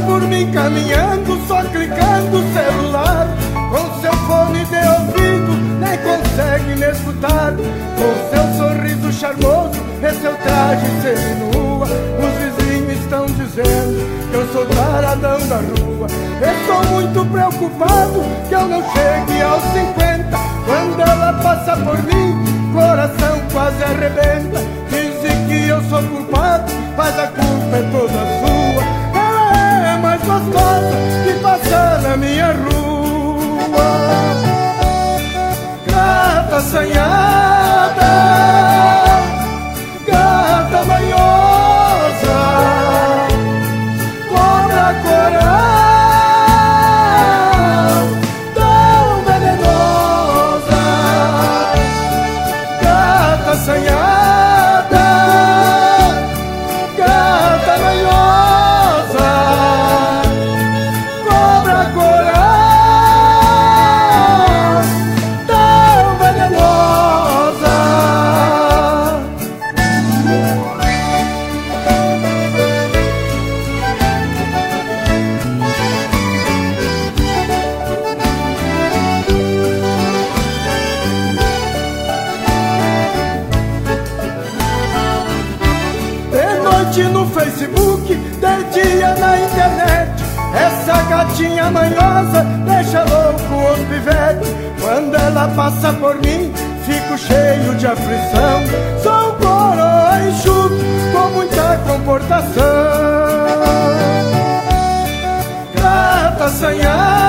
por mim caminhando, só clicando o celular. Com seu fone de ouvido, nem consegue me escutar. Com seu sorriso charmoso e seu traje seminua, os vizinhos estão dizendo que eu sou taradão da rua. Estou muito preocupado que eu não chegue aos 50. Quando ela passa por mim, coração quase arrebenta. Dizem que eu sou culpado, mas a culpa é toda sua. Ela é mais gostosa que passar na minha rua. Gata assanhada, gata manhosa, cobra coral, tão venenosa. Gata assanhada, gata manhosa, cobra coral, tão venenosa. De noite no Facebook, de dia na internet, essa gatinha manhosa deixa louco os pivetes. Quando ela passa por mim, fico cheio de aflição. Sou um coroa enxuto com muita comportação. Gata assanhada,